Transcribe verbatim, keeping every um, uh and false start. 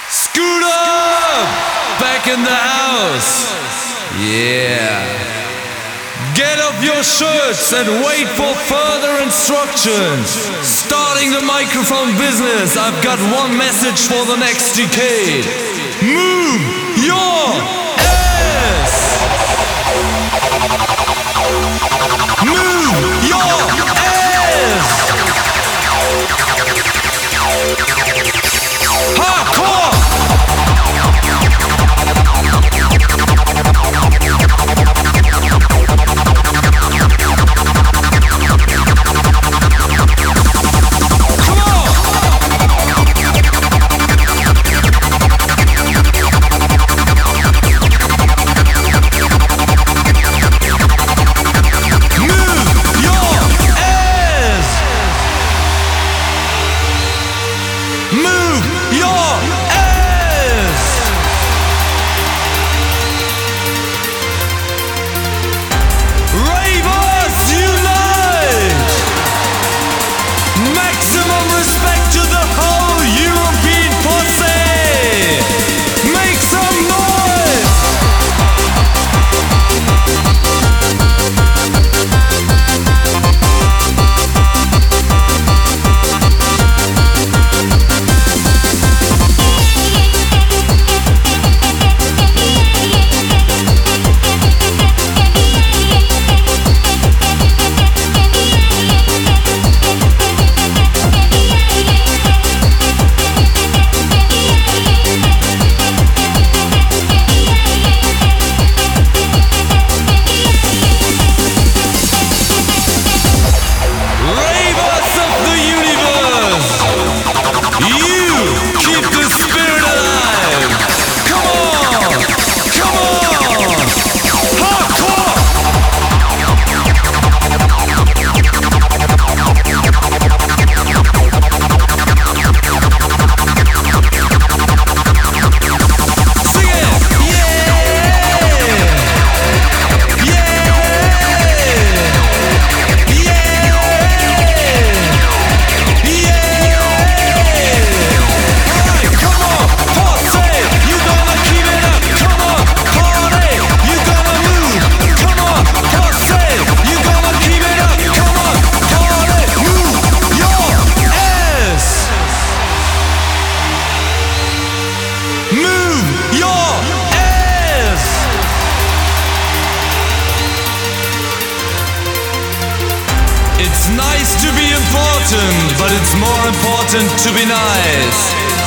Scoot up! Back in the house. Yeah. Get off your shirts and wait for further instructions. Starting the microphone business, I've got one message for the next decade. Move your ass! Move your ass! Hardcore! It's nice to be important, but it's more important to be nice.